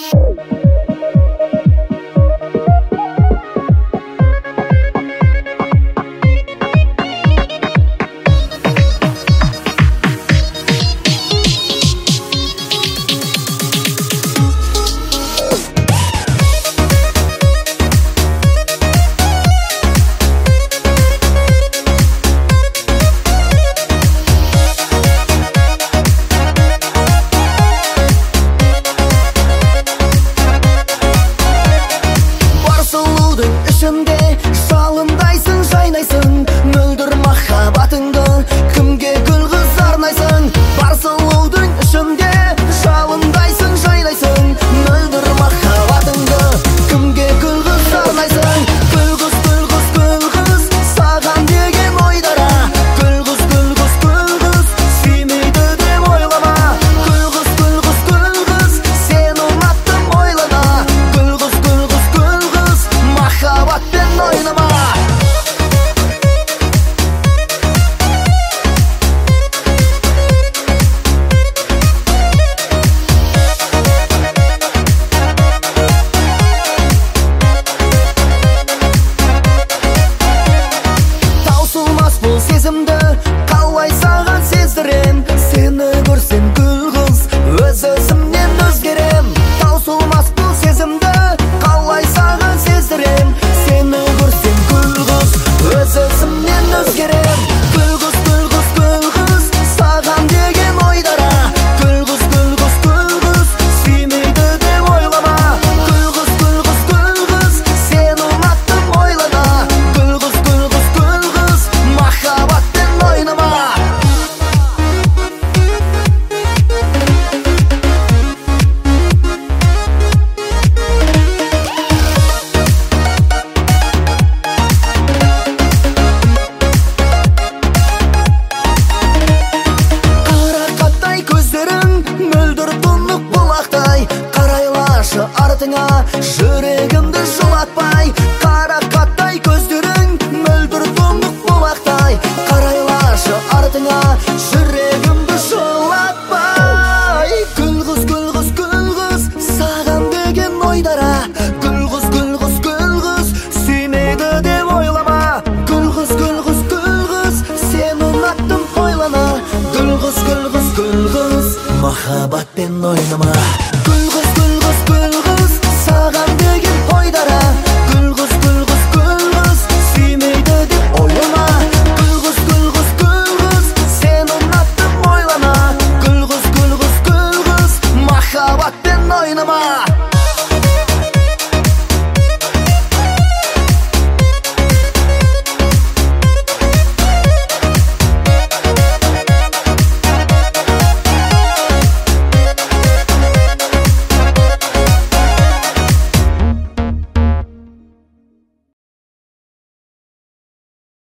Жалындайсың, жайнайсың, мөлдір махаббатыңды кімге күлгіз арнайсың? Бар сұлудың ішінде жалындайсың, жайнайсың, мөлдір махаббатыңды кімге күлгіз арнайсың? Күлгіз, күлгіз, күлгіз, саған деген ойдара. Күлгіз, күлгіз, күлгіз, сүймейді деп ойлама. Күлгіз, күлгіз, күлгіз, сені ұнаттым ойлана. Күлгіз, күлгіз, күлгіз, махаббатпен ойнама. Бұл сезімді қалай саған сездірем? Сені көрсем күлгіз, өз-өзімнен өзгерем. Таусылмас бұл сезімді қалай саған сездірем? Сені көрсем күлгіз, өз-өзімнен өзгерем. Күлгіз, күлгіз, күлгіз, саған деген ойдара. Күлгіз, күлгіз, күлгіз, сүймейді деп ойлама. Күлгіз, күлгіз, күлгіз, сені ұнаттым ойлана. Күлгіз, күлгіз, күлгіз, махаббатпен ойнама. Қарақаттай көздерің мөлдір тұнық бұлақтай. Қарайлашы артыңа, жүрегімді жылатпай. Қарақаттай көздерің мөлдір тұнық бұлақтай. Қарайлашы артыңа, жүрегімді жылатпай. Күлгіз, күлгіз, күлгіз, саған деген ойдара. Күлгіз, күлгіз, күлгіз, сүймейді деп ойлама. Күлгіз, күлгіз, күлгіз, сені ұнаттым ойлана. Күлгіз, күлгіз, күлгіз, махаббатпен ойнама.